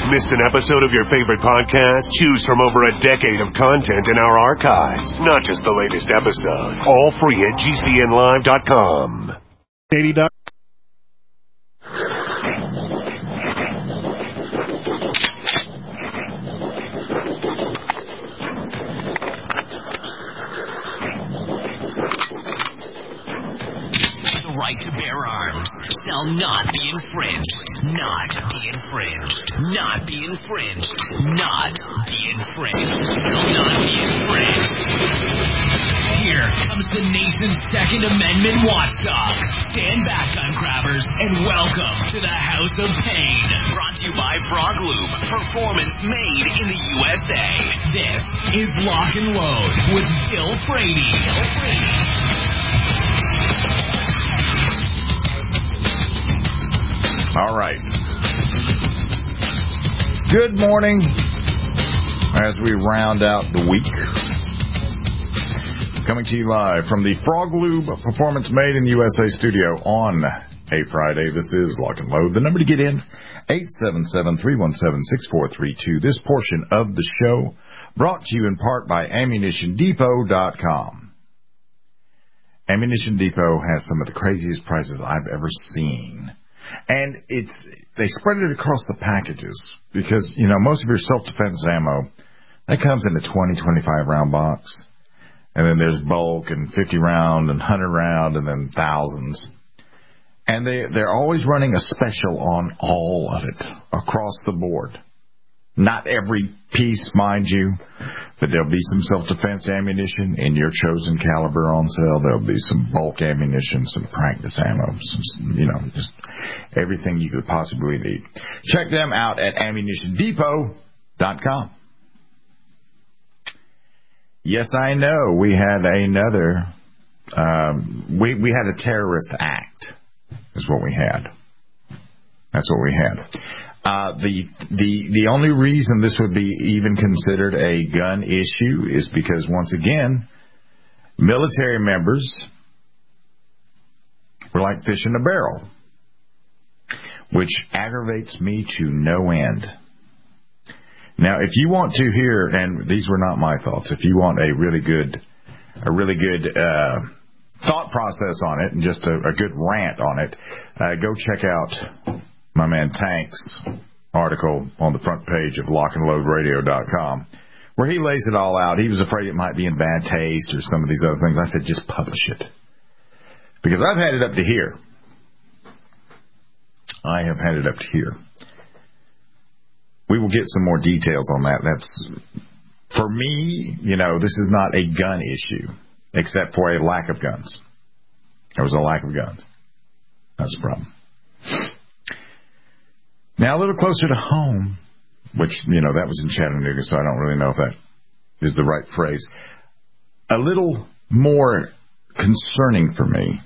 Missed an episode of your favorite podcast? Choose from over a decade of content in our archives, not just the latest episode. All free at GCNlive.com. 80. Right to bear arms shall not be infringed. Not be infringed. Not be infringed. Not be infringed. Shall not be infringed. Here comes the nation's Second Amendment watchdog. Stand back, gun grabbers, and welcome to the House of Pain. Brought to you by Frog Loop. Performance made in the USA. This is Lock and Load with Bill Frady. All right. Good morning as we round out the week. Coming to you live from the Frog Lube Performance Made in the USA studio on a Friday. This is Lock and Load. The number to get in, 877-317-6432. This portion of the show brought to you in part by AmmunitionDepot.com. Ammunition Depot has some of the craziest prices I've ever seen. And they spread it across the packages because, you know, most of your self-defense ammo, that comes in a 20-25 round box. And then there's bulk and 50 round and 100 round and then thousands. And they're always running a special on all of it across the board. Not every piece, mind you, but there'll be some self-defense ammunition in your chosen caliber on sale. There'll be some bulk ammunition, some practice ammo, some, you know, just everything you could possibly need. Check them out at AmmunitionDepot.com. Yes, I know we had another, we had a terrorist act is what we had. That's what we had. The only reason this would be even considered a gun issue is because, once again, military members were like fish in a barrel, which aggravates me to no end. Now, if you want to hear, and these were not my thoughts, if you want a really good thought process on it and just a good rant on it, go check out my man Tank's article on the front page of lockandloadradio.com, where he lays it all out. He was afraid it might be in bad taste or some of these other things. I said, just publish it. Because I've had it up to here. I have had it up to here. We will get some more details on that. That's, for me, you know, this is not a gun issue, except for a lack of guns. There was a lack of guns. That's the problem. Now, a little closer to home, which, you know, that was in Chattanooga, so I don't really know if that is the right phrase. A little more concerning for me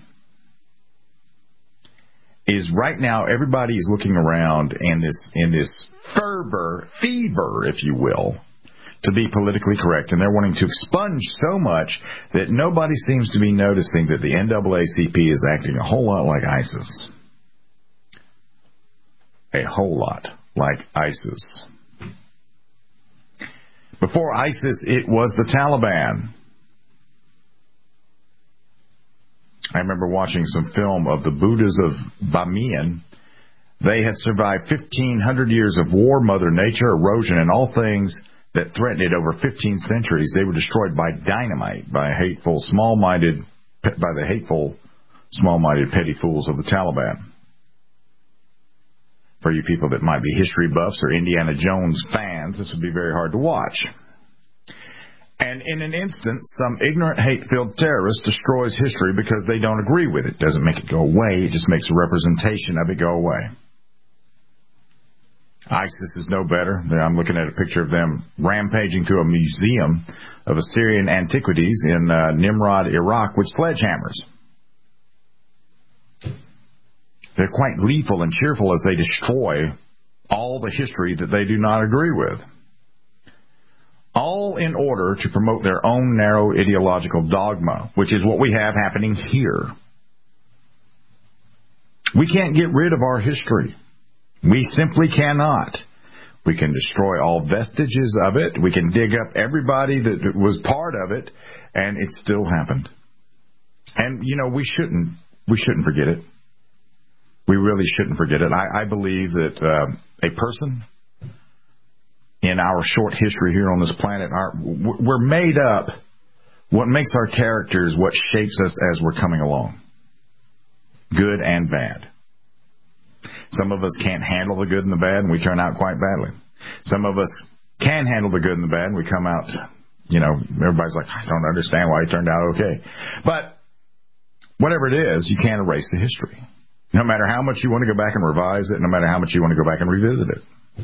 is right now everybody is looking around in this fever, if you will, to be politically correct, and they're wanting to expunge so much that nobody seems to be noticing that the NAACP is acting a whole lot like ISIS. A whole lot like ISIS. Before ISIS, it was the Taliban. I remember watching some film of the Buddhas of Bamiyan. They had survived 1,500 years of war, Mother Nature, erosion, and all things that threatened it over 15 centuries. They were destroyed by dynamite, by the hateful, small-minded petty fools of the Taliban. For you people that might be history buffs or Indiana Jones fans, this would be very hard to watch. And in an instant, some ignorant, hate-filled terrorist destroys history because they don't agree with it. Doesn't make it go away. It just makes a representation of it go away. ISIS is no better. I'm looking at a picture of them rampaging through a museum of Assyrian antiquities in Nimrod, Iraq, with sledgehammers. They're quite lethal and cheerful as they destroy all the history that they do not agree with. All in order to promote their own narrow ideological dogma, which is what we have happening here. We can't get rid of our history. We simply cannot. We can destroy all vestiges of it. We can dig up everybody that was part of it, and it still happened. And, we shouldn't forget it. We really shouldn't forget it. I believe that a person in our short history here on this planet, we're made up. What makes our characters, what shapes us as we're coming along. Good and bad. Some of us can't handle the good and the bad, and we turn out quite badly. Some of us can handle the good and the bad, and we come out, everybody's like, I don't understand why it turned out okay. But whatever it is, you can't erase the history. No matter how much you want to go back and revise it, no matter how much you want to go back and revisit it.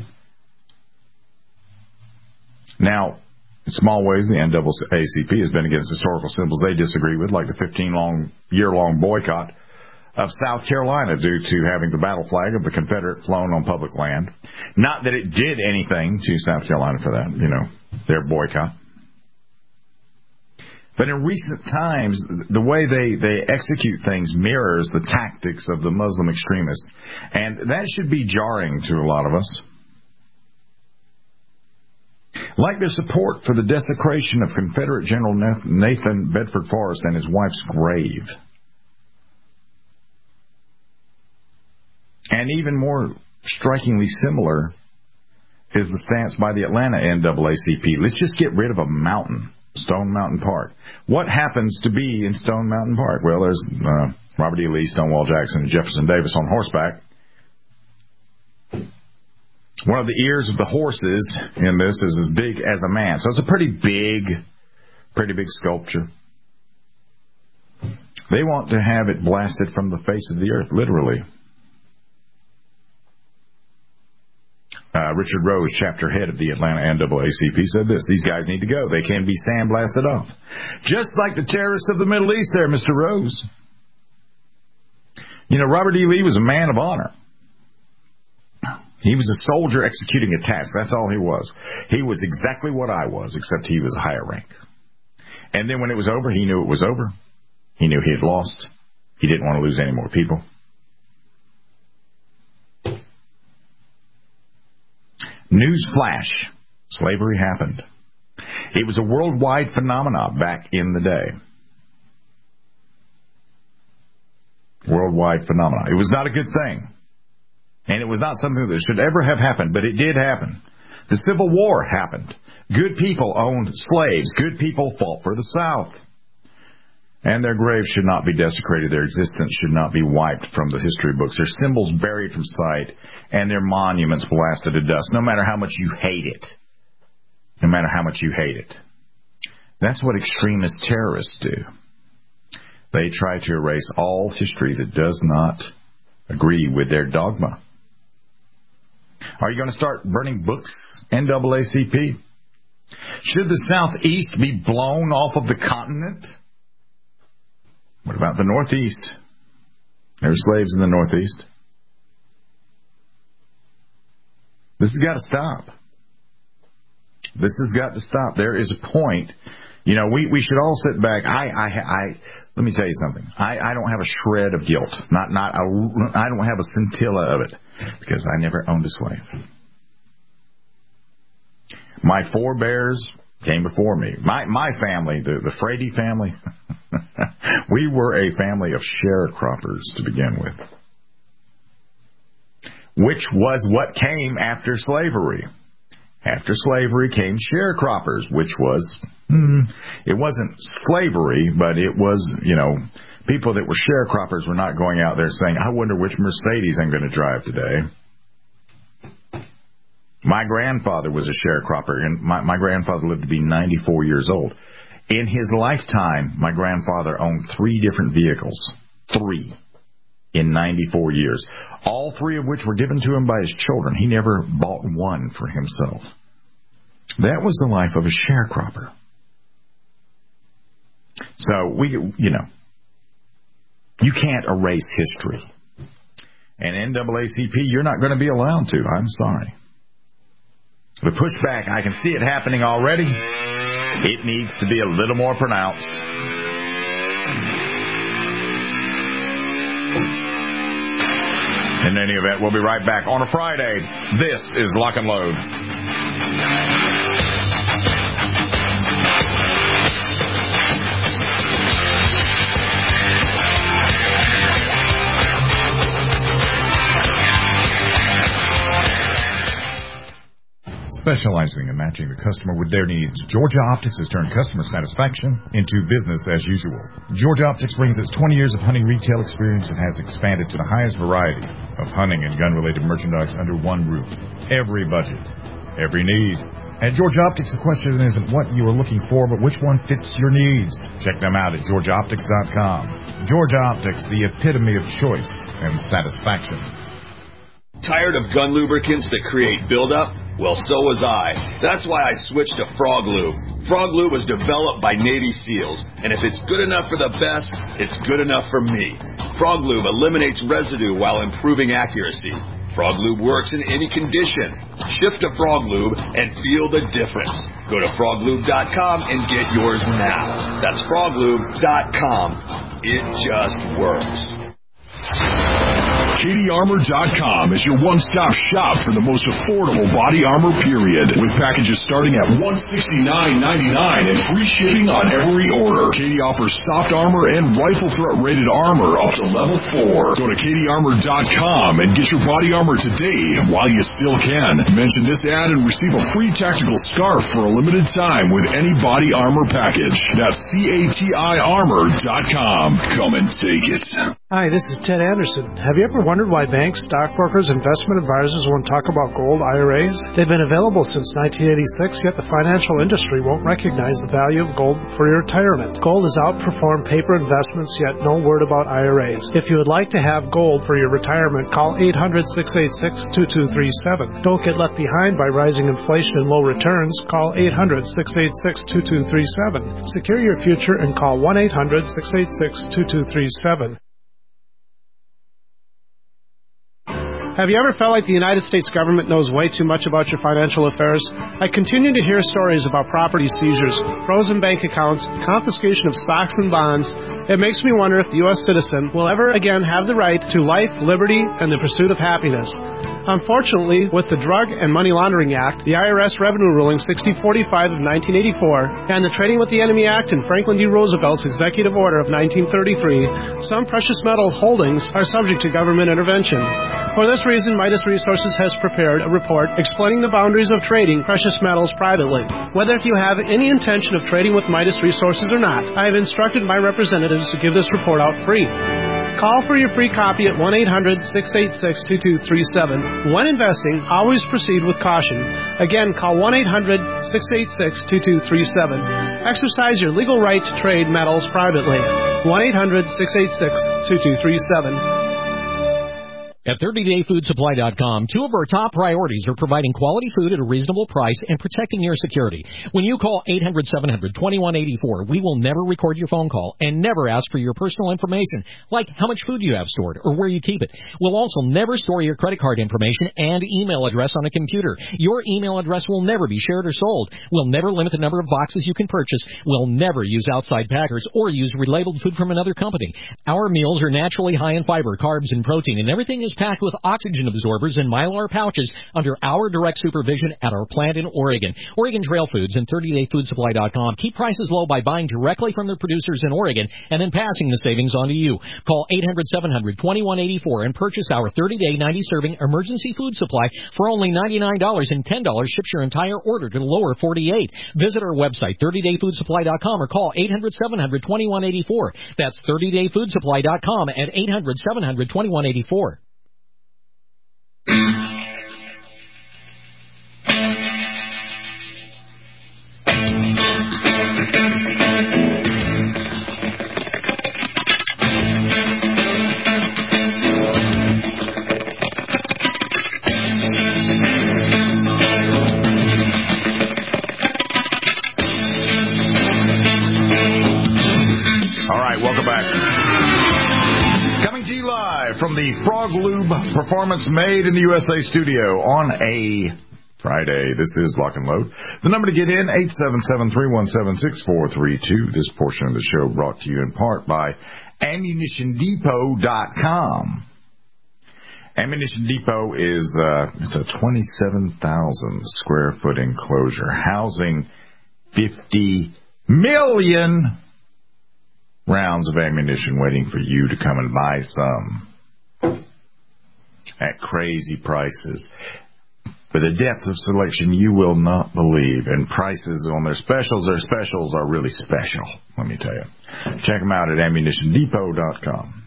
Now, in small ways, the NAACP has been against historical symbols they disagree with, like the 15-year-long boycott of South Carolina due to having the battle flag of the Confederate flown on public land. Not that it did anything to South Carolina for that, their boycott. But in recent times, the way they execute things mirrors the tactics of the Muslim extremists. And that should be jarring to a lot of us. Like their support for the desecration of Confederate General Nathan Bedford Forrest and his wife's grave. And even more strikingly similar is the stance by the Atlanta NAACP. Let's just get rid of a mountain, Stone Mountain Park. What happens to be in Stone Mountain Park? Well, there's Robert E. Lee, Stonewall Jackson, and Jefferson Davis on horseback. One of the ears of the horses in this is as big as a man. So it's a pretty big sculpture. They want to have it blasted from the face of the earth, literally. Richard Rose, chapter head of the Atlanta NAACP, said this: these guys need to go. They can be sandblasted off. Just like the terrorists of the Middle East there, Mr. Rose. Robert E. Lee was a man of honor. He was a soldier executing a task. That's all he was. He was exactly what I was, except he was a higher rank. And then when it was over, he knew it was over. He knew he had lost. He didn't want to lose any more people. News flash. Slavery happened. It was a worldwide phenomenon back in the day. Worldwide phenomenon. It was not a good thing. And it was not something that should ever have happened, but it did happen. The Civil War happened. Good people owned slaves. Good people fought for the South. And their graves should not be desecrated. Their existence should not be wiped from the history books. Their symbols buried from sight, and their monuments blasted to dust, no matter how much you hate it. No matter how much you hate it. That's what extremist terrorists do. They try to erase all history that does not agree with their dogma. Are you going to start burning books, NAACP? Should the Southeast be blown off of the continent? What about the Northeast? There were slaves in the Northeast. This has got to stop. This has got to stop. There is a point. We should all sit back. Let me tell you something. I don't have a shred of guilt. I don't have a scintilla of it, because I never owned a slave. My forebears came before me. My family, the Frady family, we were a family of sharecroppers to begin with, which was what came after slavery. After slavery came sharecroppers, which was, it wasn't slavery, but it was, people that were sharecroppers were not going out there saying, I wonder which Mercedes I'm going to drive today. My grandfather was a sharecropper, and my grandfather lived to be 94 years old. In his lifetime, my grandfather owned 3 different vehicles. 3. In 94 years. All 3 of which were given to him by his children. He never bought one for himself. That was the life of a sharecropper. So, you can't erase history. And NAACP, you're not going to be allowed to. I'm sorry. The pushback, I can see it happening already. It needs to be a little more pronounced. In any event, we'll be right back on a Friday. This is Lock and Load. Specializing in matching the customer with their needs, Georgia Optics has turned customer satisfaction into business as usual. Georgia Optics brings its 20 years of hunting retail experience and has expanded to the highest variety of hunting and gun-related merchandise under one roof. Every budget, every need. At Georgia Optics, the question isn't what you are looking for, but which one fits your needs. Check them out at GeorgiaOptics.com. Georgia Optics, the epitome of choice and satisfaction. Tired of gun lubricants that create buildup? Well, so was I. That's why I switched to Frog Lube. Frog Lube was developed by Navy SEALs, and if it's good enough for the best, it's good enough for me. Frog Lube eliminates residue while improving accuracy. Frog Lube works in any condition. Shift to Frog Lube and feel the difference. Go to froglube.com and get yours now. That's froglube.com. It just works. KDArmor.com is your one-stop shop for the most affordable body armor, period. With packages starting at $169.99 and free shipping on every order. KD offers soft armor and rifle threat-rated armor up to level 4. Go to KDArmor.com and get your body armor today while you still can. Mention this ad and receive a free tactical scarf for a limited time with any body armor package. That's CATIarmor.com. Come and take it. Hi, this is Ted Anderson. Have you ever wondered why banks, stockbrokers, investment advisors won't talk about gold IRAs? They've been available since 1986, yet the financial industry won't recognize the value of gold for your retirement. Gold has outperformed paper investments, yet no word about IRAs. If you would like to have gold for your retirement, call 800-686-2237. Don't get left behind by rising inflation and low returns. Call 800-686-2237. Secure your future and call 1-800-686-2237. Have you ever felt like the United States government knows way too much about your financial affairs? I continue to hear stories about property seizures, frozen bank accounts, confiscation of stocks and bonds. It makes me wonder if the U.S. citizen will ever again have the right to life, liberty, and the pursuit of happiness. Unfortunately, with the Drug and Money Laundering Act, the IRS Revenue Ruling 6045 of 1984, and the Trading with the Enemy Act and Franklin D. Roosevelt's Executive Order of 1933, some precious metal holdings are subject to government intervention. For this reason, Midas Resources has prepared a report explaining the boundaries of trading precious metals privately. Whether if you have any intention of trading with Midas Resources or not, I have instructed my representatives to give this report out free. Call for your free copy at 1-800-686-2237. When investing, always proceed with caution. Again, call 1-800-686-2237. Exercise your legal right to trade metals privately. 1-800-686-2237. At 30dayfoodsupply.com, two of our top priorities are providing quality food at a reasonable price and protecting your security. When you call 800-700-2184, we will never record your phone call and never ask for your personal information, like how much food you have stored or where you keep it. We'll also never store your credit card information and email address on a computer. Your email address will never be shared or sold. We'll never limit the number of boxes you can purchase. We'll never use outside packers or use relabeled food from another company. Our meals are naturally high in fiber, carbs, and protein, and everything is packed with oxygen absorbers and Mylar pouches under our direct supervision at our plant in Oregon. Oregon Trail Foods and 30dayfoodsupply.com keep prices low by buying directly from their producers in Oregon and then passing the savings on to you. Call 800-700-2184 and purchase our 30-day 90-serving emergency food supply for only $99, and $10 ships your entire order to the lower 48. Visit our website, 30dayfoodsupply.com, or call 800-700-2184. That's 30dayfoodsupply.com at 800-700-2184. All right, welcome back. Coming to you live from the Frog Lube Performance Made in the USA studio on a Friday. This is Lock and Load. The number to get in, 877-317-6432. This portion of the show brought to you in part by AmmunitionDepot.com. Ammunition Depot is it's a 27,000 square foot enclosure housing 50 million rounds of ammunition waiting for you to come and buy some at crazy prices. With a depth of selection you will not believe, and prices on their specials are really special, let me tell you. Check them out at AmmunitionDepot.com.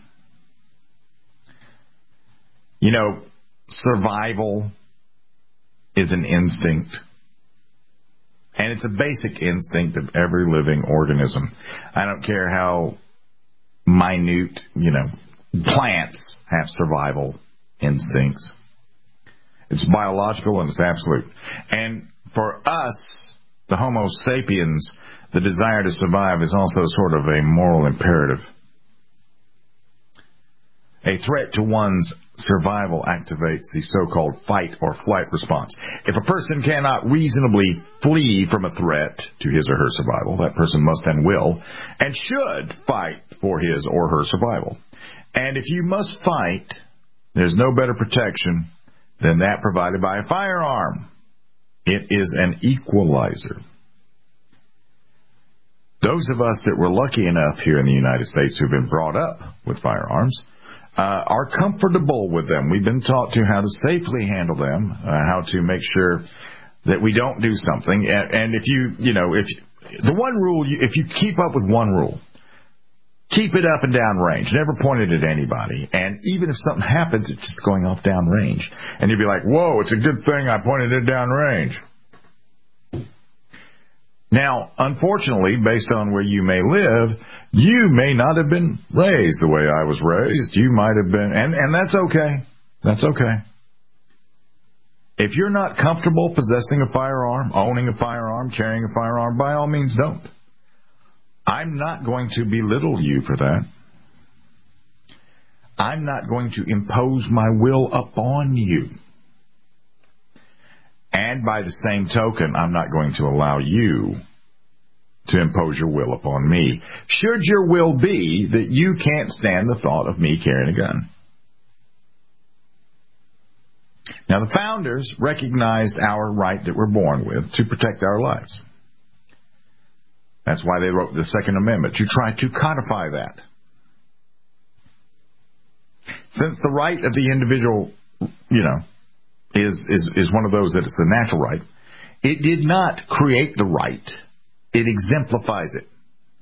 You know, survival is an instinct, and it's a basic instinct of every living organism. I don't care how minute, plants have survival instincts. It's biological and it's absolute. And for us, the Homo sapiens, the desire to survive is also sort of a moral imperative. A threat to one's survival activates the so-called fight or flight response. If a person cannot reasonably flee from a threat to his or her survival, that person must and will and should fight for his or her survival. And if you must fight, there's no better protection than that provided by a firearm. It is an equalizer. Those of us that were lucky enough here in the United States to have been brought up with firearms are comfortable with them. We've been taught to how to safely handle them, how to make sure that we don't do something. And if if you keep up with one rule, keep it up and down range. Never point it at anybody. And even if something happens, it's just going off down range. And you'd be like, whoa, it's a good thing I pointed it down range. Now, unfortunately, based on where you may live, you may not have been raised the way I was raised. You might have been, and that's okay. That's okay. If you're not comfortable possessing a firearm, owning a firearm, carrying a firearm, by all means don't. I'm not going to belittle you for that. I'm not going to impose my will upon you. And by the same token, I'm not going to allow you to impose your will upon me, should your will be that you can't stand the thought of me carrying a gun. Now, the founders recognized our right that we're born with to protect our lives. That's why they wrote the Second Amendment, to try to codify that. Since the right of the individual, is one of those that it's the natural right, it did not create the right. It exemplifies it.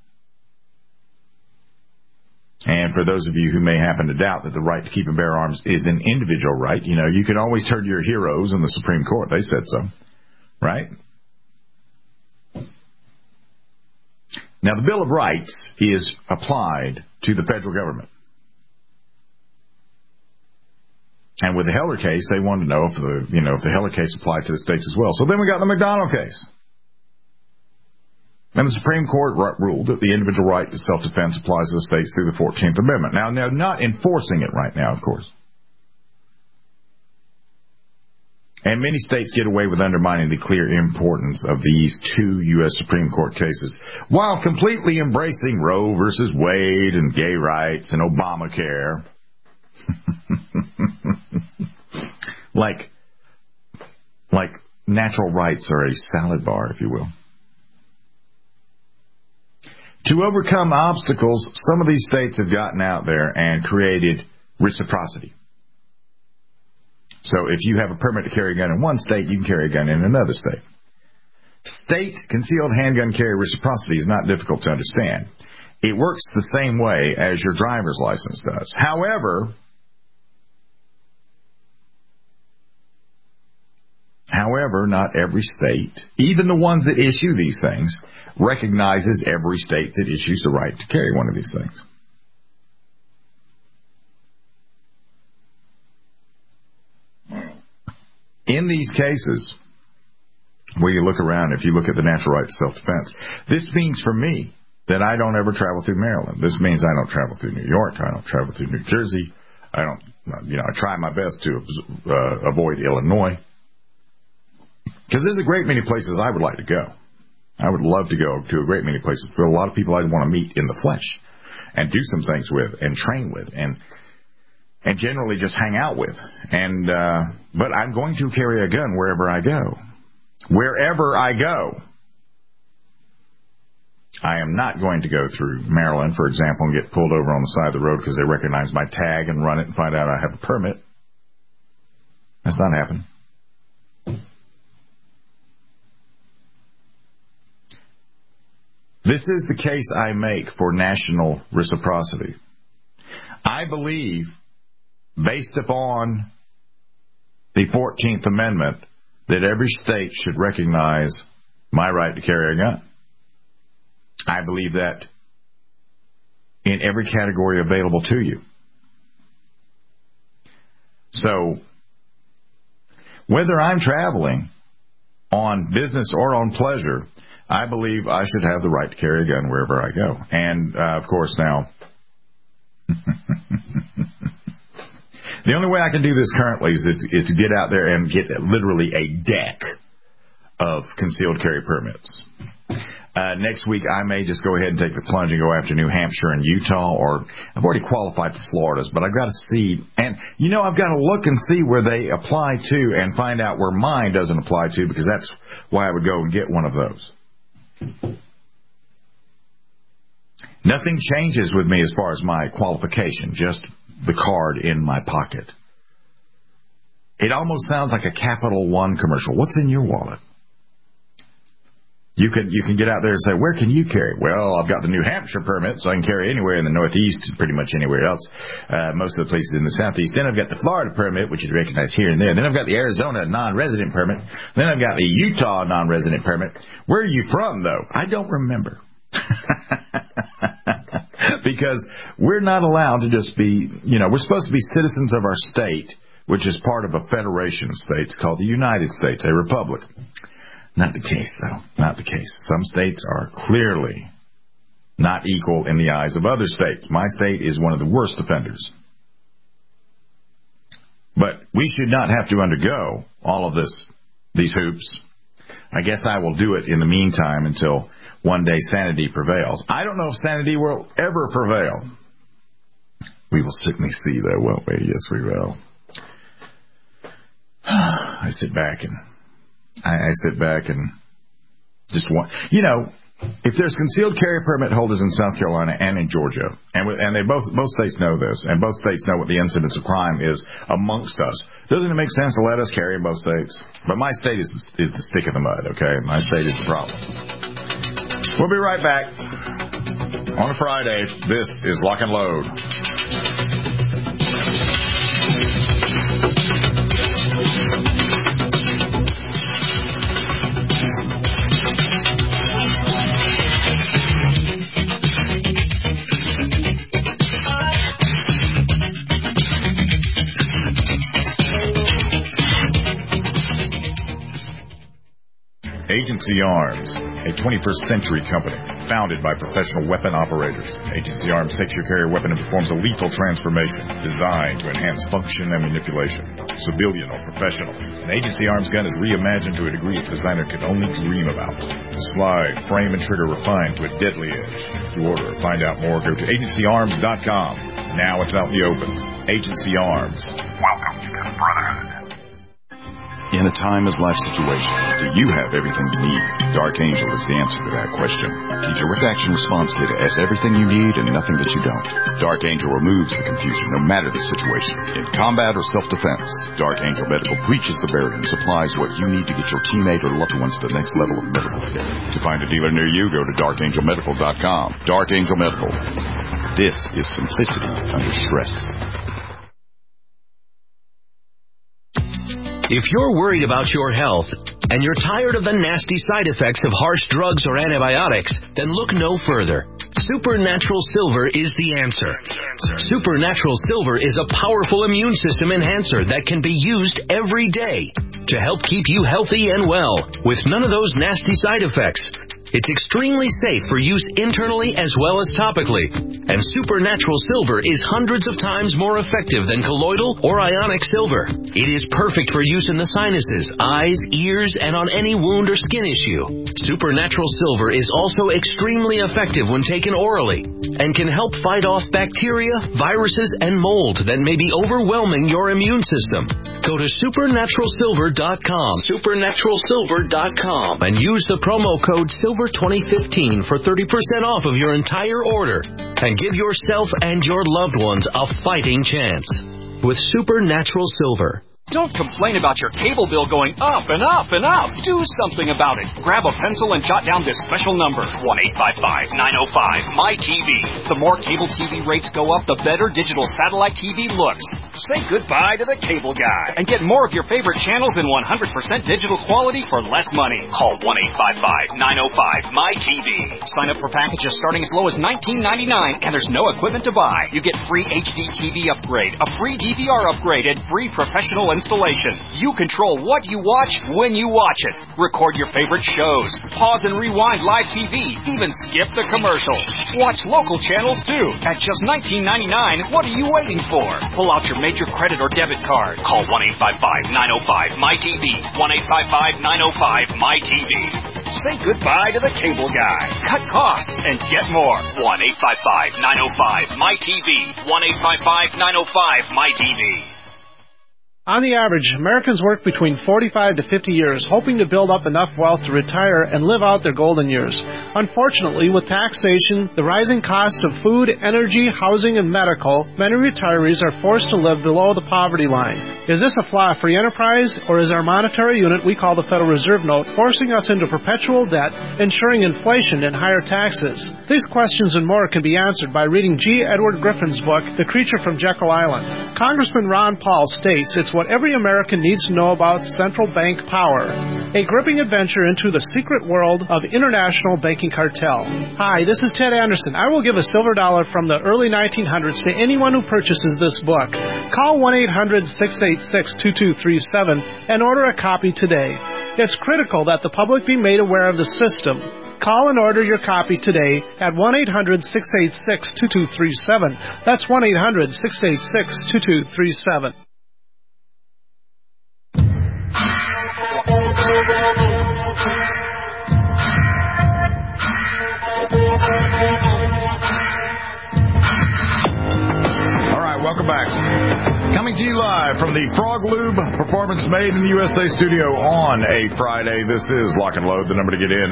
And for those of you who may happen to doubt that the right to keep and bear arms is an individual right, you can always turn to your heroes in the Supreme Court. They said so, right? Now, the Bill of Rights is applied to the federal government. And with the Heller case, they wanted to know if the Heller case applied to the states as well. So then we got the McDonald case. And the Supreme Court ruled that the individual right to self-defense applies to the states through the 14th Amendment. Now, they're not enforcing it right now, of course. And many states get away with undermining the clear importance of these two U.S. Supreme Court cases while completely embracing Roe versus Wade and gay rights and Obamacare. like natural rights are a salad bar, if you will. To overcome obstacles, some of these states have gotten out there and created reciprocity. So if you have a permit to carry a gun in one state, you can carry a gun in another state. State concealed handgun carry reciprocity is not difficult to understand. It works the same way as your driver's license does. However, not every state, even the ones that issue these things, recognizes every state that issues the right to carry one of these things. In these cases, where you look around, if you look at the natural right to self-defense, this means for me that I don't ever travel through Maryland. This means I don't travel through New York. I don't travel through New Jersey. I try my best to avoid Illinois. Because there's a great many places I would like to go. I would love to go to a great many places. There are a lot of people I'd want to meet in the flesh and do some things with and train with. And and generally just hang out with. And but I'm going to carry a gun wherever I go. Wherever I go. I am not going to go through Maryland, for example, and get pulled over on the side of the road because they recognize my tag and run it and find out I have a permit. That's not happening. This is the case I make for national reciprocity. I believe, based upon the 14th Amendment, that every state should recognize my right to carry a gun. I believe that in every category available to you. So, whether I'm traveling on business or on pleasure, I believe I should have the right to carry a gun wherever I go. And, of course, now, the only way I can do this currently is to get out there and get literally a deck of concealed carry permits. Next week, I may just go ahead and take the plunge and go after New Hampshire and Utah, or I've already qualified for Florida's, but I've got to see, and, I've got to look and see where they apply to and find out where mine doesn't apply to, because that's why I would go and get one of those. Nothing changes with me as far as my qualification, just the card in my pocket. It almost sounds like a Capital One commercial. What's in your wallet? You can get out there and say, where can you carry? Well, I've got the New Hampshire permit, so I can carry anywhere in the Northeast, pretty much anywhere else. Most of the places in the Southeast. Then I've got the Florida permit, which is recognized here and there. Then I've got the Arizona non-resident permit. Then I've got the Utah non-resident permit. Where are you from, though? I don't remember. Because we're not allowed to just be, we're supposed to be citizens of our state, which is part of a federation of states called the United States, a republic. Not the case, though. Not the case. Some states are clearly not equal in the eyes of other states. My state is one of the worst offenders. But we should not have to undergo all of these hoops. I guess I will do it in the meantime until one day sanity prevails. I don't know if sanity will ever prevail. We will certainly see, though, won't we? Yes, we will. I sit back and just want, if there's concealed carry permit holders in South Carolina and in Georgia, and they both states know this, and both states know what the incidence of crime is amongst us, doesn't it make sense to let us carry in both states? But my state is the stick in the mud, okay? My state is the problem. We'll be right back on a Friday. This is Lock and Load. Agency Arms, a 21st century company founded by professional weapon operators. Agency Arms takes your carrier weapon and performs a lethal transformation designed to enhance function and manipulation. Civilian or professional, an Agency Arms gun is reimagined to a degree its designer could only dream about. Slide, frame, and trigger refined to a deadly edge. To order or find out more, go to agencyarms.com. Now it's out in the open. Agency Arms. Welcome to the Brotherhood. In a time as life situation, do you have everything you need? Dark Angel is the answer to that question. The Direct Action Response Kit has everything you need and nothing that you don't. Dark Angel removes the confusion no matter the situation. In combat or self-defense, Dark Angel Medical breaches the barrier and supplies what you need to get your teammate or loved ones to the next level of medical care. To find a dealer near you, go to darkangelmedical.com. Dark Angel Medical. This is simplicity under stress. If you're worried about your health and you're tired of the nasty side effects of harsh drugs or antibiotics, then look no further. Supernatural Silver is the answer. Supernatural Silver is a powerful immune system enhancer that can be used every day to help keep you healthy and well with none of those nasty side effects. It's extremely safe for use internally as well as topically. And Supernatural Silver is hundreds of times more effective than colloidal or ionic silver. It is perfect for use in the sinuses, eyes, ears, and on any wound or skin issue. Supernatural Silver is also extremely effective when taken orally and can help fight off bacteria, viruses, and mold that may be overwhelming your immune system. Go to supernaturalsilver.com, supernaturalsilver.com, and use the promo code SILVER2015 for 30% off of your entire order and give yourself and your loved ones a fighting chance with Supernatural Silver. Don't complain about your cable bill going up and up and up. Do something about it. Grab a pencil and jot down this special number, 1-855-905-MY-TV. The more cable TV rates go up, the better digital satellite TV looks. Say goodbye to the cable guy and get more of your favorite channels in 100% digital quality for less money. Call 1-855-905-MY-TV. Sign up for packages starting as low as $19.99, and there's no equipment to buy. You get free HD TV upgrade, a free DVR upgrade, and free professional installation. You control what you watch when you watch it. Record your favorite shows. Pause and rewind live TV. Even skip the commercials. Watch local channels too. At just $19.99, what are you waiting for? Pull out your major credit or debit card. Call 1-855-905-MY-TV. 1-855-905-MY-TV. Say goodbye to the cable guy. Cut costs and get more. 1-855-905-MY-TV. 1-855-905-MY-TV. On the average, Americans work between 45 to 50 years, hoping to build up enough wealth to retire and live out their golden years. Unfortunately, with taxation, the rising cost of food, energy, housing, and medical, many retirees are forced to live below the poverty line. Is this a flaw free enterprise, or is our monetary unit we call the Federal Reserve Note forcing us into perpetual debt, ensuring inflation and higher taxes? These questions and more can be answered by reading G. Edward Griffin's book, The Creature from Jekyll Island. Congressman Ron Paul states it's what every American needs to know about central bank power. A gripping adventure into the secret world of international banking cartel. Hi, this is Ted Anderson. I will give a silver dollar from the early 1900s to anyone who purchases this book. Call 1-800-686-2237 and order a copy today. It's critical that the public be made aware of the system. Call and order your copy today at 1-800-686-2237. That's 1-800-686-2237. All right, welcome back. Coming to you live from the Frog Lube Performance Made in the USA studio on a Friday. This is Lock and Load. The number to get in,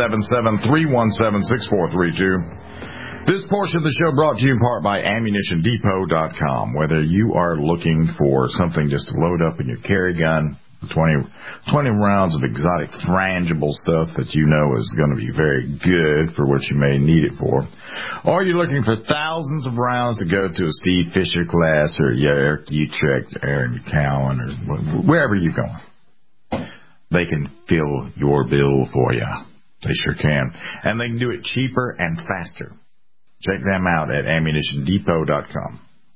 877-317-6432. This portion of the show brought to you in part by AmmunitionDepot.com. Whether you are looking for something just to load up in your carry gun, 20 rounds of exotic frangible stuff that you know is going to be very good for what you may need it for, or you're looking for thousands of rounds to go to a Steve Fisher class or Eric Utrecht, Aaron Cowan, or wherever you're going, they can fill your bill for you. They sure can. And they can do it cheaper and faster. Check them out at AmmunitionDepot.com.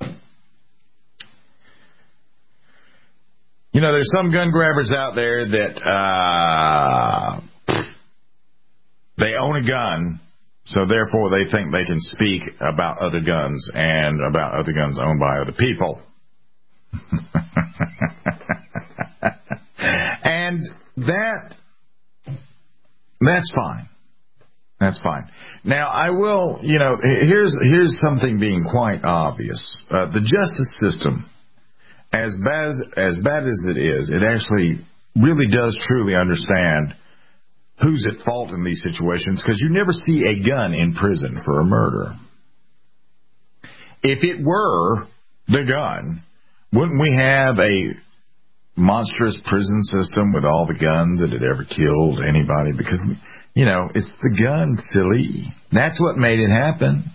You know, there's some gun grabbers out there that they own a gun, so therefore they think they can speak about other guns and about other guns owned by other people. And that's fine. That's fine. Now, I will, here's something being quite obvious. The justice system, as bad as it is, it actually really does truly understand who's at fault in these situations, because you never see a gun in prison for a murder. If it were the gun, wouldn't we have a monstrous prison system with all the guns that had ever killed anybody? Because, it's the gun, silly. That's what made it happen.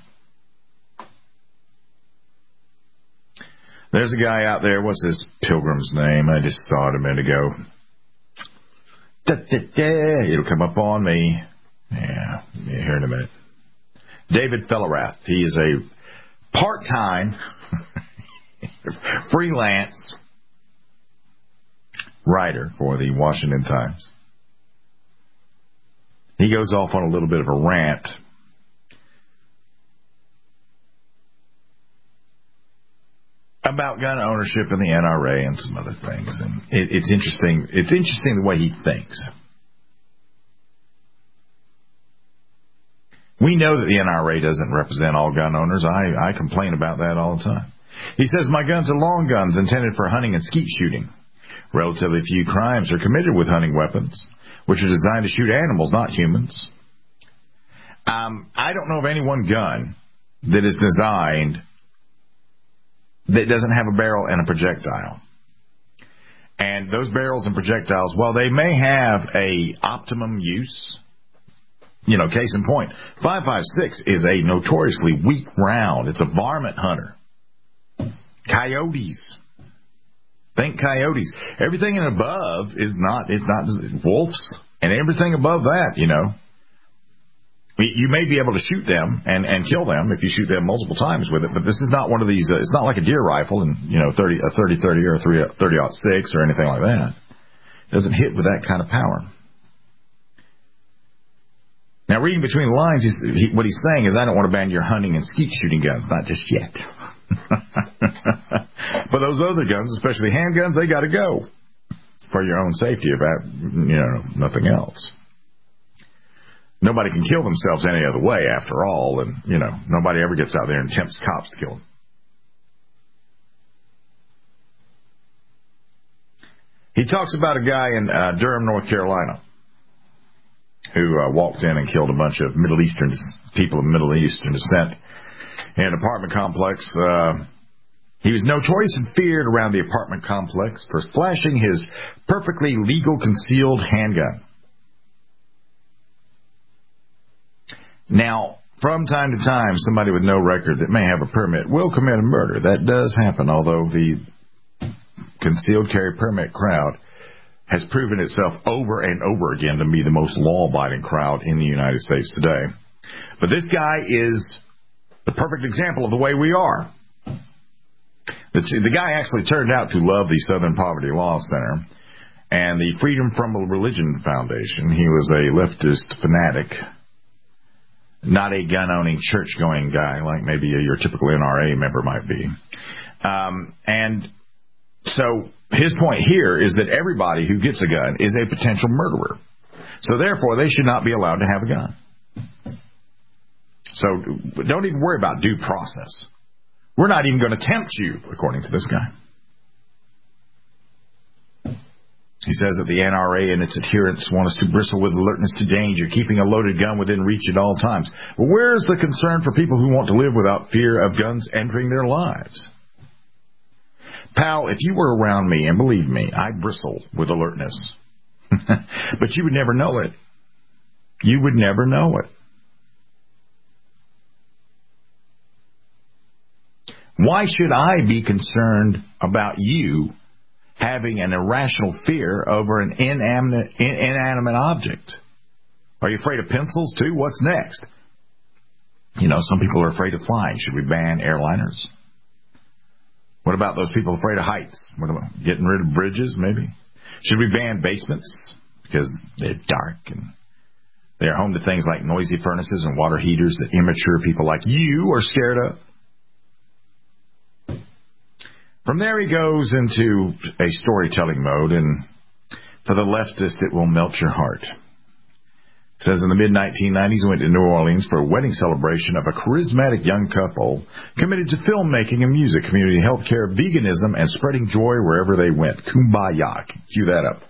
There's a guy out there, what's his pilgrim's name? I just saw it a minute ago. It'll come up on me. Yeah, here in a minute. David Fellerath. He is a part-time freelance writer for the Washington Times. he goes off on a little bit of a rant about gun ownership and the NRA and some other things. And it's interesting. It's interesting the way he thinks. We know that the NRA doesn't represent all gun owners. I complain about that all the time. He says, my guns are long guns intended for hunting and skeet shooting. Relatively few crimes are committed with hunting weapons, which are designed to shoot animals, not humans. I don't know of any one gun that is designed that doesn't have a barrel and a projectile. And those barrels and projectiles, while they may have a optimum use, case in point, 5.56 is a notoriously weak round. It's a varmint hunter. Coyotes. Think coyotes. Everything and above is not wolves, and everything above that, you may be able to shoot them and kill them if you shoot them multiple times with it, but this is not one of these. It's not like a deer rifle and a 30-30 or a 30-06 or anything like that. It doesn't hit with that kind of power. Now, reading between the lines, what he's saying is, I don't want to ban your hunting and skeet shooting guns, not just yet. But those other guns, especially handguns, they got to go for your own safety, about nothing else. Nobody can kill themselves any other way, after all, and nobody ever gets out there and tempts cops to kill them. He talks about a guy in Durham, North Carolina, who walked in and killed a bunch of people of Middle Eastern descent in an apartment complex. He was notorious and feared around the apartment complex for flashing his perfectly legal concealed handgun. Now, from time to time, somebody with no record that may have a permit will commit a murder. That does happen, although the concealed carry permit crowd has proven itself over and over again to be the most law-abiding crowd in the United States today. But this guy is the perfect example of the way we are. The guy actually turned out to love the Southern Poverty Law Center and the Freedom from Religion Foundation. He was a leftist fanatic, not a gun-owning, church-going guy like maybe your typical NRA member might be. And so his point here is that everybody who gets a gun is a potential murderer. So therefore, they should not be allowed to have a gun. So don't even worry about due process. We're not even going to tempt you, according to this guy. He says that the NRA and its adherents want us to bristle with alertness to danger, keeping a loaded gun within reach at all times. Well, where is the concern for people who want to live without fear of guns entering their lives? Pal, if you were around me, and believe me, I bristle with alertness. But you would never know it. You would never know it. Why should I be concerned about you having an irrational fear over an inanimate object? Are you afraid of pencils, too? What's next? Some people are afraid of flying. Should we ban airliners? What about those people afraid of heights? What about getting rid of bridges, maybe? Should we ban basements? Because they're dark and they're home to things like noisy furnaces and water heaters that immature people like you are scared of. From there he goes into a storytelling mode, and for the leftist, it will melt your heart. It says in the mid-1990s, he went to New Orleans for a wedding celebration of a charismatic young couple committed to filmmaking and music, community health care, veganism, and spreading joy wherever they went. Kumbaya. Cue that up.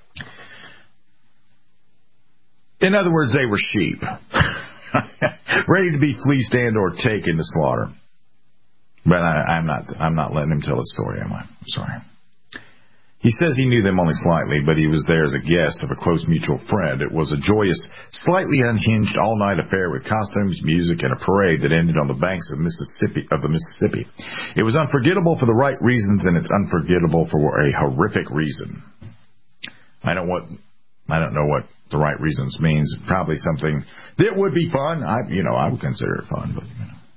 In other words, they were sheep, ready to be fleeced and or taken to slaughter. But I'm not letting him tell his story, am I? I'm sorry. He says he knew them only slightly, but he was there as a guest of a close mutual friend. It was a joyous, slightly unhinged all-night affair with costumes, music, and a parade that ended on the banks of the Mississippi. It was unforgettable for the right reasons, and it's unforgettable for a horrific reason. I don't know what the right reasons means. Probably something that would be fun. I would consider it fun, but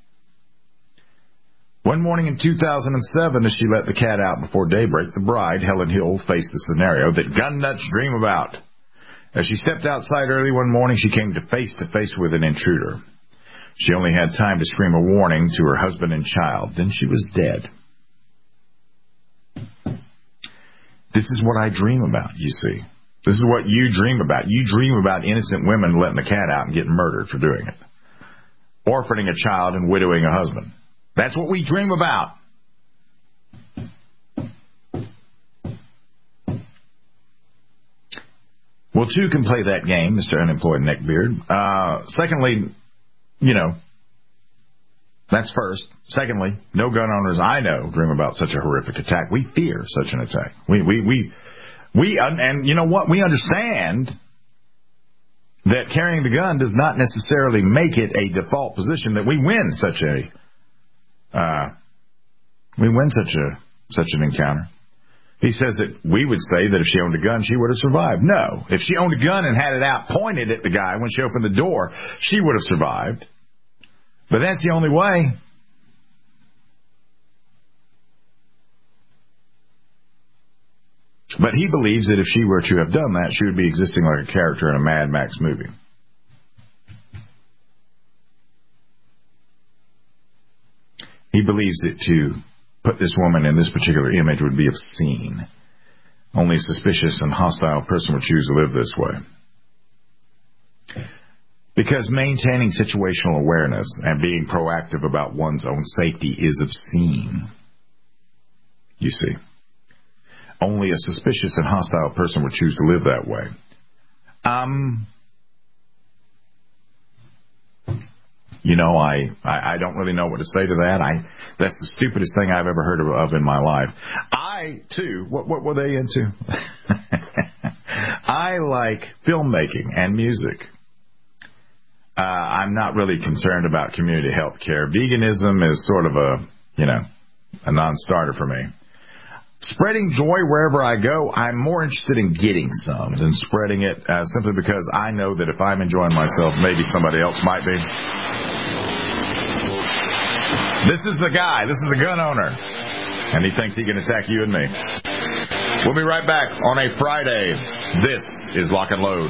One morning in 2007, as she let the cat out before daybreak, the bride, Helen Hill, faced the scenario that gun nuts dream about. As she stepped outside early one morning, she came face to face with an intruder. She only had time to scream a warning to her husband and child. Then she was dead. This is what I dream about, you see. This is what you dream about. You dream about innocent women letting the cat out and getting murdered for doing it. Orphaning a child and widowing a husband. That's what we dream about. Well, two can play that game, Mr. Unemployed Neckbeard. Secondly, that's first. Secondly, no gun owners I know dream about such a horrific attack. We fear such an attack. And you know what? We understand that carrying the gun does not necessarily make it a default position that we win such an encounter. He says that we would say that if she owned a gun, she would have survived. No. If she owned a gun and had it out pointed at the guy when she opened the door, she would have survived. But that's the only way. But he believes that if she were to have done that, she would be existing like a character in a Mad Max movie. He believes that to put this woman in this particular image would be obscene. Only a suspicious and hostile person would choose to live this way. Because maintaining situational awareness and being proactive about one's own safety is obscene. You see. Only a suspicious and hostile person would choose to live that way. I don't really know what to say to that. That's the stupidest thing I've ever heard of in my life. I, too, what were they into? I like filmmaking and music. I'm not really concerned about community health care. Veganism is sort of a non-starter for me. Spreading joy wherever I go, I'm more interested in getting some than spreading it, simply because I know that if I'm enjoying myself, maybe somebody else might be. This is the guy. This is the gun owner. And he thinks he can attack you and me. We'll be right back on a Friday. This is Lock and Load.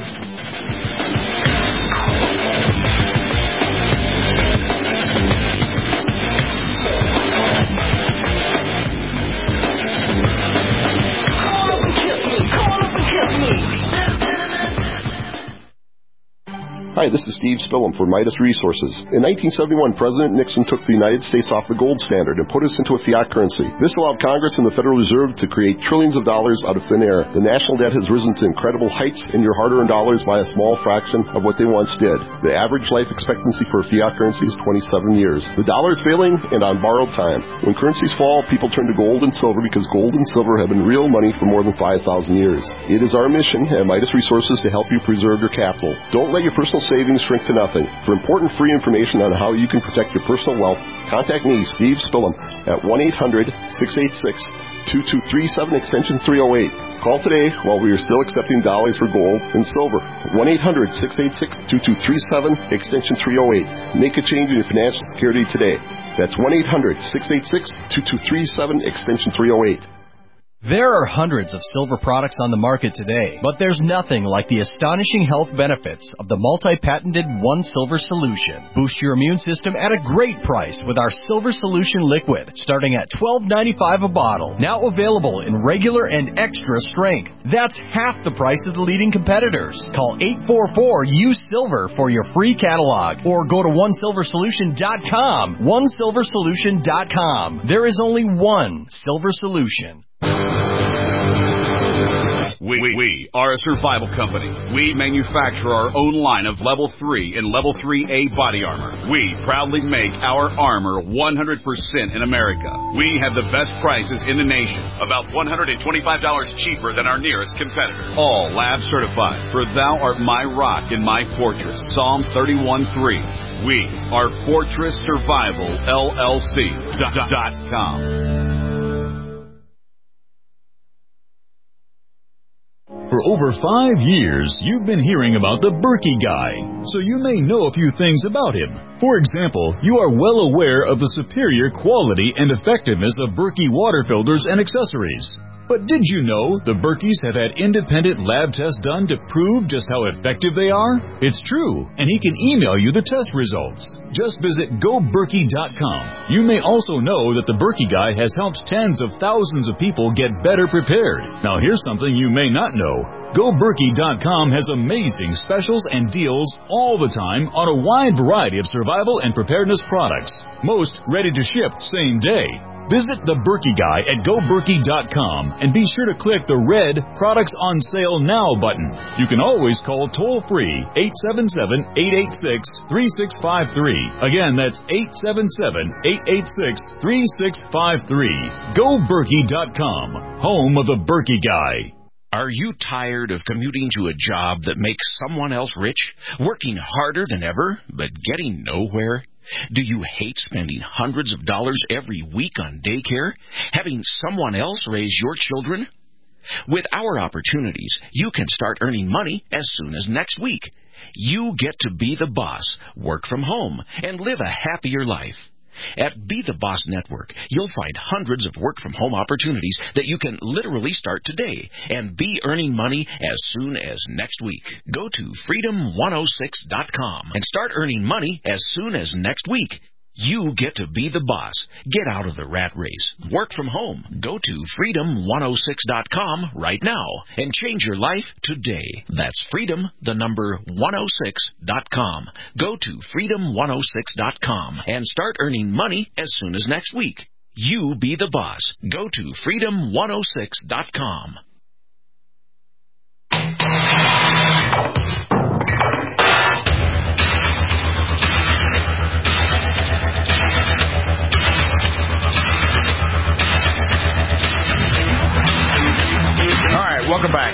Hi, this is Steve Spillum for Midas Resources. In 1971, President Nixon took the United States off the gold standard and put us into a fiat currency. This allowed Congress and the Federal Reserve to create trillions of dollars out of thin air. The national debt has risen to incredible heights, and your hard-earned dollars by a small fraction of what they once did. The average life expectancy for a fiat currency is 27 years. The dollar is failing and on borrowed time. When currencies fall, people turn to gold and silver because gold and silver have been real money for more than 5,000 years. It is our mission at Midas Resources to help you preserve your capital. Don't let your personal savings shrink to nothing. For important free information on how you can protect your personal wealth, contact me, Steve Spillum, at 1-800-686-2237, extension 308. Call today while we are still accepting dollars for gold and silver. 1-800-686-2237, extension 308. Make a change in your financial security today. That's 1-800-686-2237, extension 308. There are hundreds of silver products on the market today, but there's nothing like the astonishing health benefits of the multi-patented One Silver Solution. Boost your immune system at a great price with our Silver Solution Liquid, starting at $12.95 a bottle. Now available in regular and extra strength. That's half the price of the leading competitors. Call 844-USILVER for your free catalog, or go to OneSilverSolution.com. OneSilverSolution.com. There is only one Silver Solution. We are a survival company. We manufacture our own line of Level 3 and Level 3A body armor. We proudly make our armor 100% in America. We have the best prices in the nation, about $125 cheaper than our nearest competitor. All lab certified, for thou art my rock and my fortress. Psalm 31:3. We are Fortress Survival LLC.com. For over 5 years, you've been hearing about the Berkey Guy, so you may know a few things about him. For example, you are well aware of the superior quality and effectiveness of Berkey water filters and accessories. But did you know the Berkeys have had independent lab tests done to prove just how effective they are? It's true, and he can email you the test results. Just visit GoBerkey.com. You may also know that the Berkey Guy has helped tens of thousands of people get better prepared. Now here's something you may not know. GoBerkey.com has amazing specials and deals all the time on a wide variety of survival and preparedness products. Most ready to ship same day. Visit the Berkey Guy at GoBerkey.com and be sure to click the red Products on Sale Now button. You can always call toll-free 877-886-3653. Again, that's 877-886-3653. GoBerkey.com, home of the Berkey Guy. Are you tired of commuting to a job that makes someone else rich, working harder than ever, but getting nowhere? Do you hate spending hundreds of dollars every week on daycare, having someone else raise your children? With our opportunities, you can start earning money as soon as next week. You get to be the boss, work from home, and live a happier life. At Be the Boss Network, you'll find hundreds of work-from-home opportunities that you can literally start today and be earning money as soon as next week. Go to freedom106.com and start earning money as soon as next week. You get to be the boss. Get out of the rat race. Work from home. Go to freedom106.com right now and change your life today. That's freedom106.com. Go to freedom106.com and start earning money as soon as next week. You be the boss. Go to freedom106.com. All right, welcome back.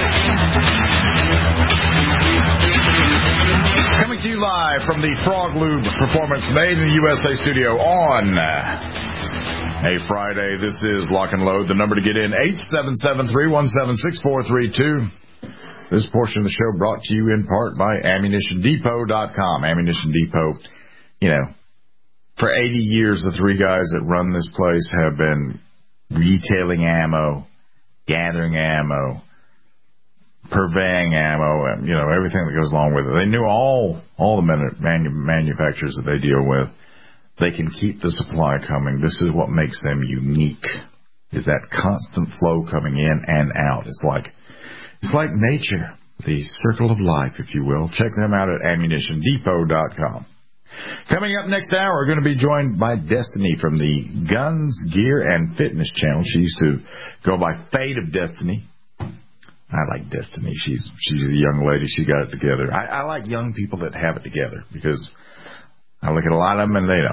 Coming to you live from the Frog Lube Performance Made in the USA studio on a Friday. This is Lock and Load. The number to get in, 877-317-6432. This portion of the show brought to you in part by AmmunitionDepot.com. Ammunition Depot, you know, for 80 years, the three guys that run this place have been retailing ammo, gathering ammo, purveying ammo, and, you know, everything that goes along with it. They knew all the manufacturers that they deal with. They can keep the supply coming. This is what makes them unique, is that constant flow coming in and out. It's like nature, the circle of life, if you will. Check them out at AmmunitionDepot.com. Coming up next hour, we're going to be joined by Destiny from the Guns, Gear, and Fitness channel. She used to go by Fate of Destiny. I like Destiny. She's a young lady. She got it together. I like young people that have it together because I look at a lot of them and they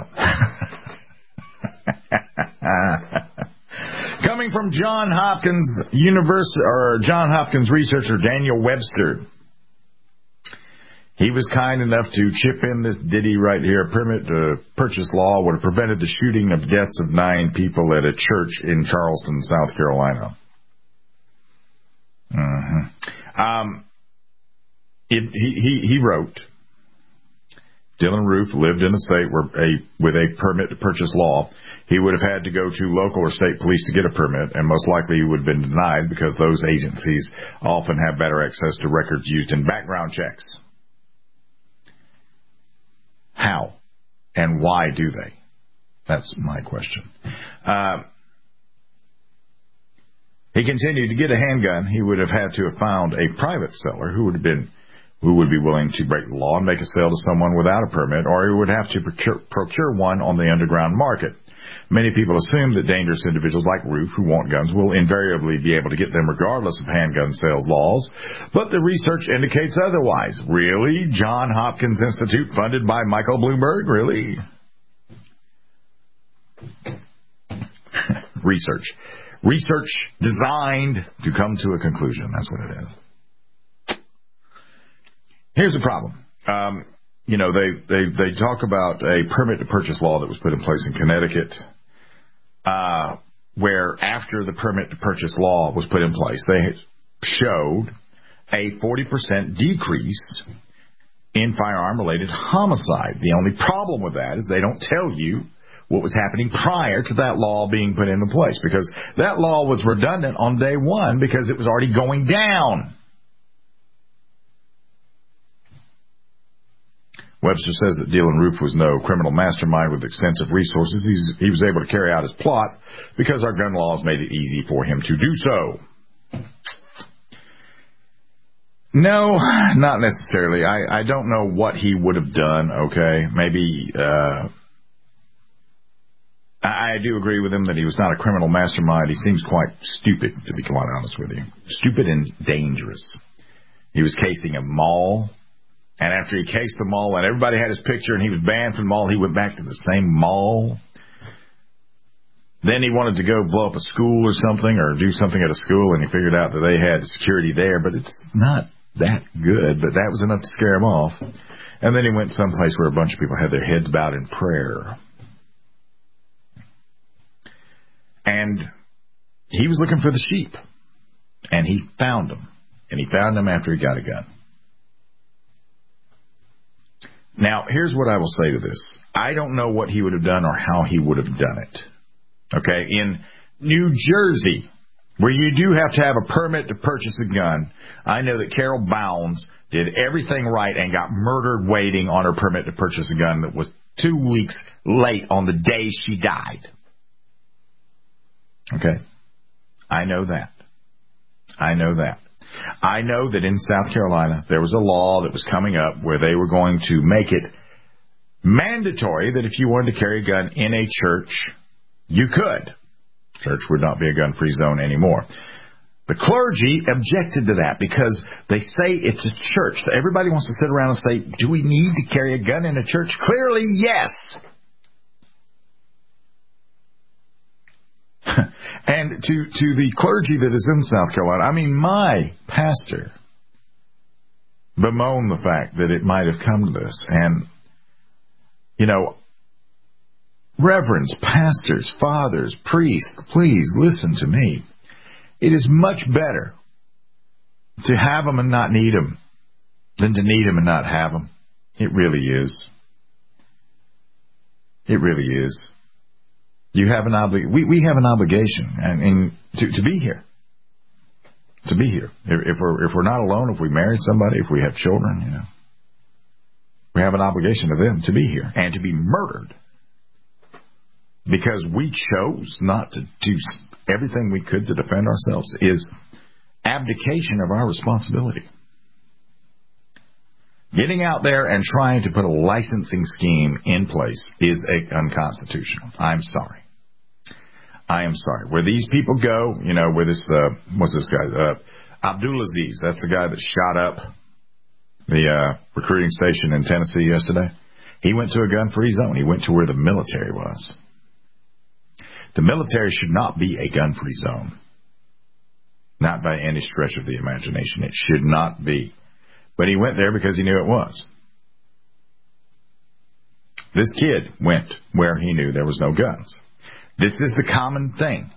don't. Coming from Johns Hopkins researcher Daniel Webster. He was kind enough to chip in this ditty right here. A permit to purchase law would have prevented the shooting of deaths of 9 people at a church in Charleston, South Carolina. He wrote, Dylan Roof lived in a state with a permit to purchase law. He would have had to go to local or state police to get a permit, and most likely he would have been denied because those agencies often have better access to records used in background checks. How and why do they? That's my question. He continued, to get a handgun, he would have had to have found a private seller who would be willing to break the law and make a sale to someone without a permit, or he would have to procure one on the underground market. Many people assume that dangerous individuals like Roof who want guns will invariably be able to get them regardless of handgun sales laws, but the research indicates otherwise. Really? Johns Hopkins Institute funded by Michael Bloomberg? Really? Research designed to come to a conclusion. That's what it is. Here's the problem. They talk about a permit to purchase law that was put in place in Connecticut, where after the permit to purchase law was put in place, they showed a 40% decrease in firearm-related homicide. The only problem with that is they don't tell you what was happening prior to that law being put into place, because that law was redundant on day one because it was already going down. Webster says that Dylan Roof was no criminal mastermind with extensive resources. He was able to carry out his plot because our gun laws made it easy for him to do so. No, not necessarily. I don't know what he would have done, okay? Maybe, I do agree with him that he was not a criminal mastermind. He seems quite stupid, to be quite honest with you. Stupid and dangerous. He was casing a mall. And after he cased the mall and everybody had his picture and he was banned from the mall, he went back to the same mall. Then he wanted to go blow up a school or something or do something at a school, and he figured out that they had security there, but it's not that good, but that was enough to scare him off. And then he went someplace where a bunch of people had their heads bowed in prayer. And he was looking for the sheep, and he found them. And he found them after he got a gun. Now, here's what I will say to this. I don't know what he would have done or how he would have done it. Okay, in New Jersey, where you do have to have a permit to purchase a gun, I know that Carol Bounds did everything right and got murdered waiting on her permit to purchase a gun that was 2 weeks late on the day she died. Okay, I know that. I know that. I know that in South Carolina, there was a law that was coming up where they were going to make it mandatory that if you wanted to carry a gun in a church, you could. Church would not be a gun-free zone anymore. The clergy objected to that because they say it's a church. Everybody wants to sit around and say, do we need to carry a gun in a church? Clearly, yes. And to the clergy that is in South Carolina, I mean, my pastor bemoaned the fact that it might have come to this. And, you know, reverends, pastors, fathers, priests, please listen to me. It is much better to have them and not need them than to need them and not have them. It really is. It really is. You have an we have an obligation and to be here. To be here. If we're not alone, if we marry somebody, if we have children, you know, we have an obligation to them to be here and to be murdered because we chose not to do everything we could to defend ourselves is abdication of our responsibility. Getting out there and trying to put a licensing scheme in place is unconstitutional. I'm sorry. I am sorry. Where these people go, you know, where this, what's this guy? Abdulaziz, that's the guy that shot up the recruiting station in Tennessee yesterday. He went to a gun-free zone. He went to where the military was. The military should not be a gun-free zone. Not by any stretch of the imagination. It should not be. But he went there because he knew it was. This kid went where he knew there was no guns. This is the common thing.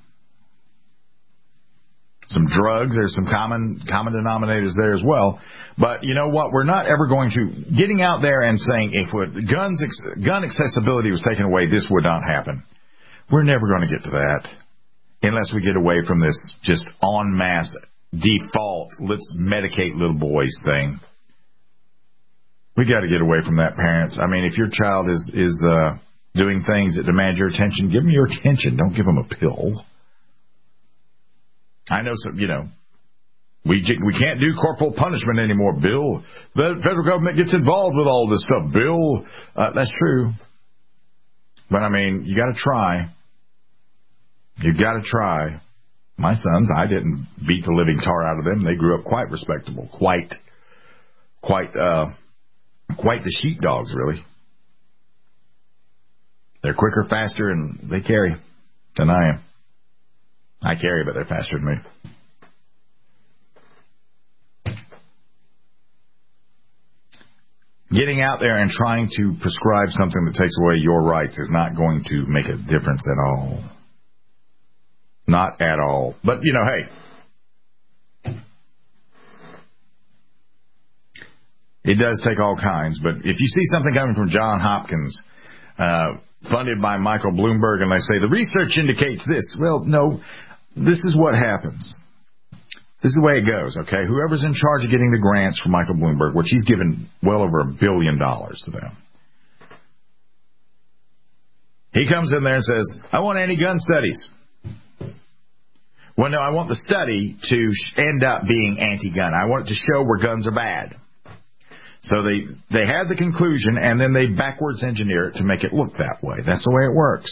Some drugs, there's some common denominators there as well. But you know what? We're not ever going to, getting out there and saying if gun accessibility was taken away, this would not happen. We're never going to get to that unless we get away from this just en masse default, let's medicate little boys thing. We got to get away from that, parents. I mean, if your child is doing things that demand your attention, give them your attention. Don't give them a pill. I know some, you know, we can't do corporal punishment anymore, Bill. The federal government gets involved with all this stuff, Bill. That's true. But, I mean, you got to try. You got to try. My sons, I didn't beat the living tar out of them. They grew up quite respectable, quite the sheepdogs, really. They're quicker, faster, and they carry than I am. I carry, but they're faster than me. Getting out there and trying to prescribe something that takes away your rights is not going to make a difference at all. Not at all. But, you know, hey, it does take all kinds. But if you see something coming from John Hopkins, funded by Michael Bloomberg, and they say the research indicates this. Well, no, this is what happens. This is the way it goes, okay? Whoever's in charge of getting the grants for Michael Bloomberg, which he's given well over $1 billion to them, he comes in there and says, I want anti-gun studies. Well, no, I want the study to end up being anti-gun. I want it to show where guns are bad. So they have the conclusion, and then they backwards engineer it to make it look that way. That's the way it works.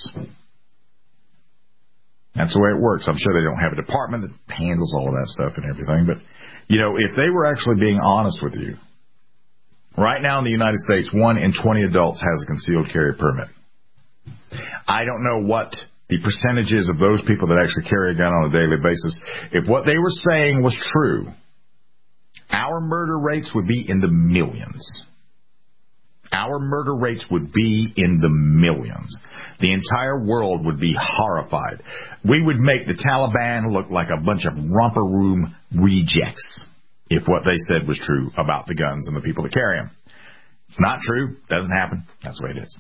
That's the way it works. I'm sure they don't have a department that handles all of that stuff and everything. But, you know, if they were actually being honest with you, right now in the United States, 1 in 20 adults has a concealed carry permit. I don't know what the percentages of those people that actually carry a gun on a daily basis. If what they were saying was true, our murder rates would be in the millions. Our murder rates would be in the millions. The entire world would be horrified. We would make the Taliban look like a bunch of romper room rejects if what they said was true about the guns and the people that carry them. It's not true. Doesn't happen. That's the way it is.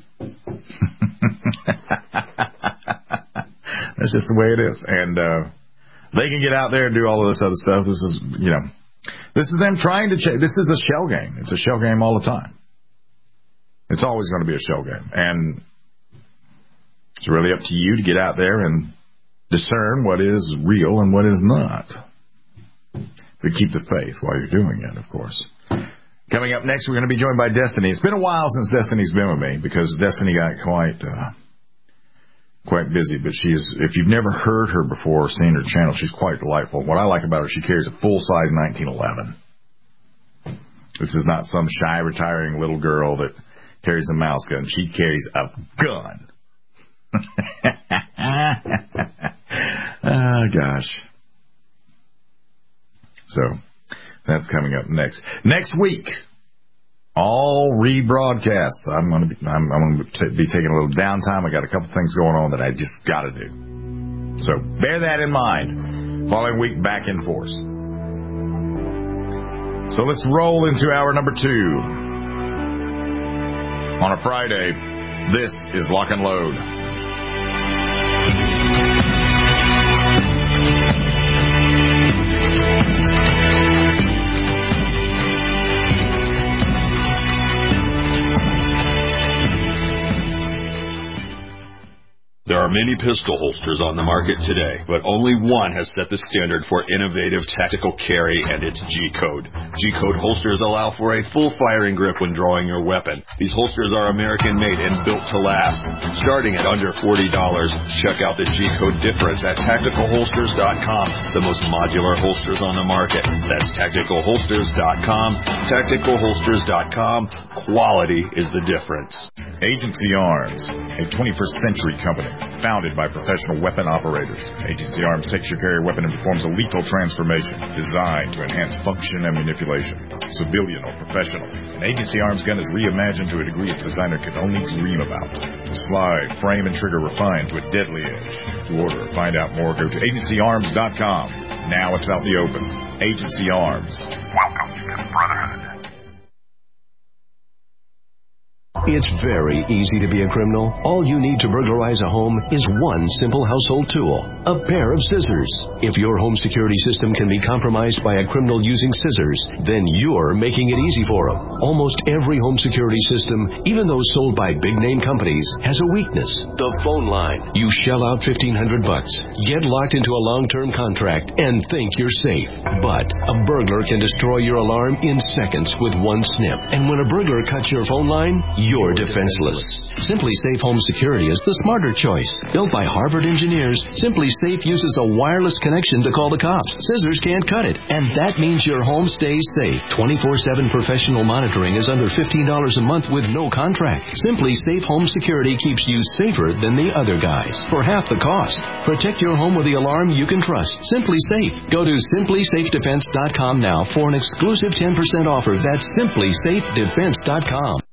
That's just the way it is. And they can get out there and do all of this other stuff. This is, you know, this is them trying to change. This is a shell game. It's a shell game all the time. It's always going to be a shell game. And it's really up to you to get out there and discern what is real and what is not. But keep the faith while you're doing it, of course. Coming up next, we're going to be joined by Destiny. It's been a while since Destiny's been with me because Destiny got quite busy. But she's, if you've never heard her before or seen her channel, she's quite delightful. What I like about her, she carries a full-size 1911. This is not some shy, retiring little girl that carries a mouse gun. She carries a gun. Oh, gosh. So that's coming up next. Next week, all rebroadcasts. I'm going to be taking a little downtime. I got a couple things going on that I just got to do. So bear that in mind. Following week, back in force. So let's roll into hour number 2. On a Friday, this is Lock and Load. There are many pistol holsters on the market today, but only one has set the standard for innovative tactical carry, and it's G-Code. G-Code holsters allow for a full firing grip when drawing your weapon. These holsters are American-made and built to last. Starting at under $40, check out the G-Code difference at TacticalHolsters.com, the most modular holsters on the market. That's TacticalHolsters.com. TacticalHolsters.com. Quality is the difference. Agency Arms, a 21st century company founded by professional weapon operators. Agency Arms takes your carry weapon and performs a lethal transformation designed to enhance function and manipulation, civilian or professional. An Agency Arms gun is reimagined to a degree its designer could only dream about. The slide, frame, and trigger refined to a deadly edge. To order or find out more, go to agencyarms.com. Now it's out in the open. Agency Arms. Welcome to the Brotherhood. It's very easy to be a criminal. All you need to burglarize a home is one simple household tool, a pair of scissors. If your home security system can be compromised by a criminal using scissors, then you're making it easy for them. Almost every home security system, even those sold by big-name companies, has a weakness. The phone line. You shell out $1,500, get locked into a long-term contract, and think you're safe. But a burglar can destroy your alarm in seconds with one snip. And when a burglar cuts your phone line, you're defenseless. Simply Safe Home Security is the smarter choice. Built by Harvard engineers, Simply Safe uses a wireless connection to call the cops. Scissors can't cut it. And that means your home stays safe. 24/7 professional monitoring is under $15 a month with no contract. Simply Safe Home Security keeps you safer than the other guys for half the cost. Protect your home with the alarm you can trust. Simply Safe. Go to simplysafedefense.com now for an exclusive 10% offer. That's simplysafedefense.com.